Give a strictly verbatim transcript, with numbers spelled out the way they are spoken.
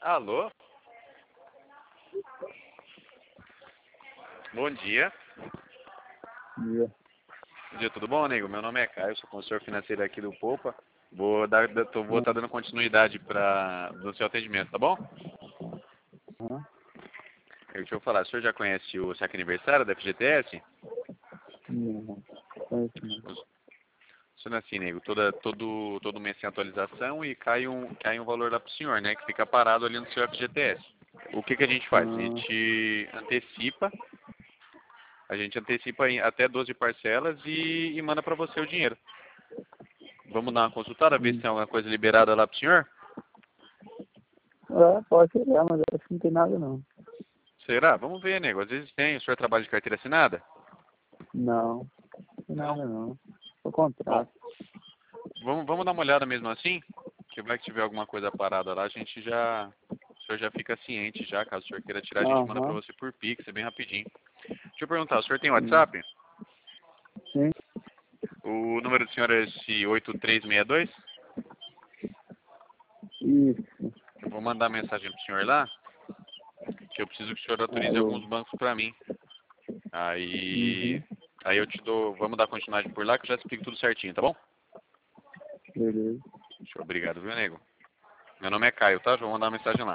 Alô? Bom dia. Dia. Bom dia, tudo bom, nego? Meu nome é Caio, sou consultor financeiro aqui do Poupa. Vou dar, tô, vou estar dando continuidade para do seu atendimento, tá bom? Uhum. Deixa eu falar, o senhor já conhece o saque aniversário da F G T S? Não, conheço não. Funciona assim, nego, toda, todo, todo mês tem atualização e cai um, cai um valor lá pro senhor, né? Que fica parado ali no seu F G T S. O que que a gente faz? A Ah, gente antecipa, a gente antecipa em até doze parcelas e, e manda para você o dinheiro. Vamos dar uma consultada, ver se hum. tem alguma coisa liberada lá pro senhor? É, pode ser, mas acho que não tem nada não. Será? Vamos ver, nego. Às vezes tem. O senhor trabalha de carteira assinada? Não, não tem Não? nada não. O Bom, contrato. vamos, vamos dar uma olhada mesmo assim? Que vai que tiver alguma coisa parada lá, a gente já... O senhor já fica ciente já, caso o senhor queira tirar, a gente manda pra Aham, você por Pix, é bem rapidinho. Deixa eu perguntar, o senhor tem sim. WhatsApp? Sim, O número do senhor é esse oito três seis dois? isso. Eu vou mandar mensagem pro senhor lá, que eu preciso que o senhor autorize Alô. alguns bancos pra mim. Aí... Uhum, Aí eu te dou... Vamos dar continuidade por lá que eu já explico tudo certinho, tá bom? beleza. Show, obrigado, viu, nego? Meu nome é Caio, tá? Já vou mandar uma mensagem lá.